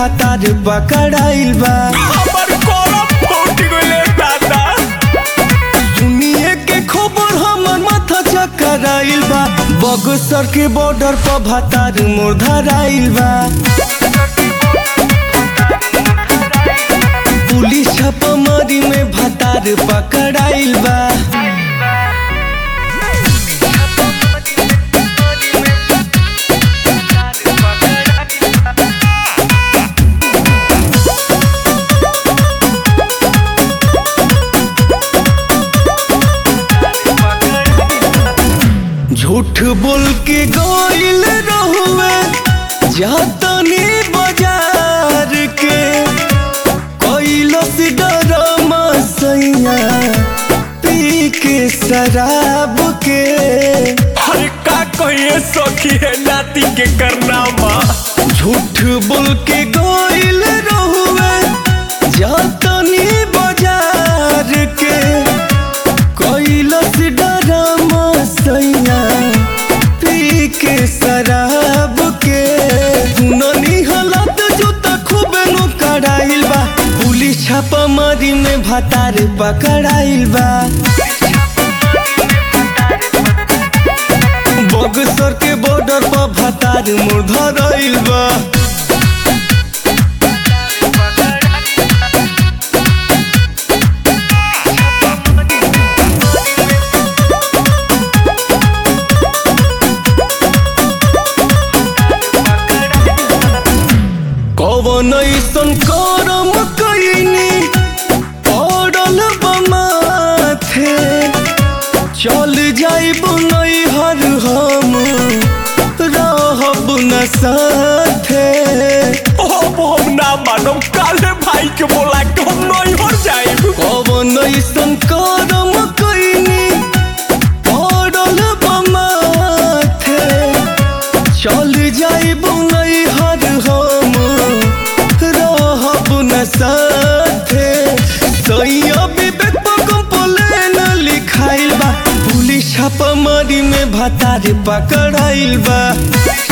भातार पकड़ाइल बा। सुनिए के खबर हमर माथा चकराइल बा। बक्सर के बॉर्डर पर भातार मोर धराइल बा। पुलिस छापामारी में भातार पकड़ाइल बा। झूठ बोल के गइल रहुए जातनी बाजार के कैलस डरमा सैया पी के शराब के। अरे का कहिए सखी है नाती के करनामा। झूठ बोल के गइल रहुए जातनी बाजार के कैलस डरमा सैया पी के शराब के। सुननी हालत जूता खूबे नु कड़ाइल बा। पुलिस छापामारी में भातार पकड़ाइल बा। बक्सर के बॉर्डर पर भातार मोर धराइल बा। कौन ऐसन करम कइनी पड़ल बा माथे। चल जाइब नैहर हम रहब न साथे। हम ना मानम काले भाई के बोला के हम नहीं हो जाइब। कौन ऐसन करम कइनी पड़ल बा माथे। चल जाइब नैहर हम रहब न साथे। सैया विवेक पर कंप्लेन लिखाइल बा। पुलिस छापामारी में भातार पकड़ाइल बा।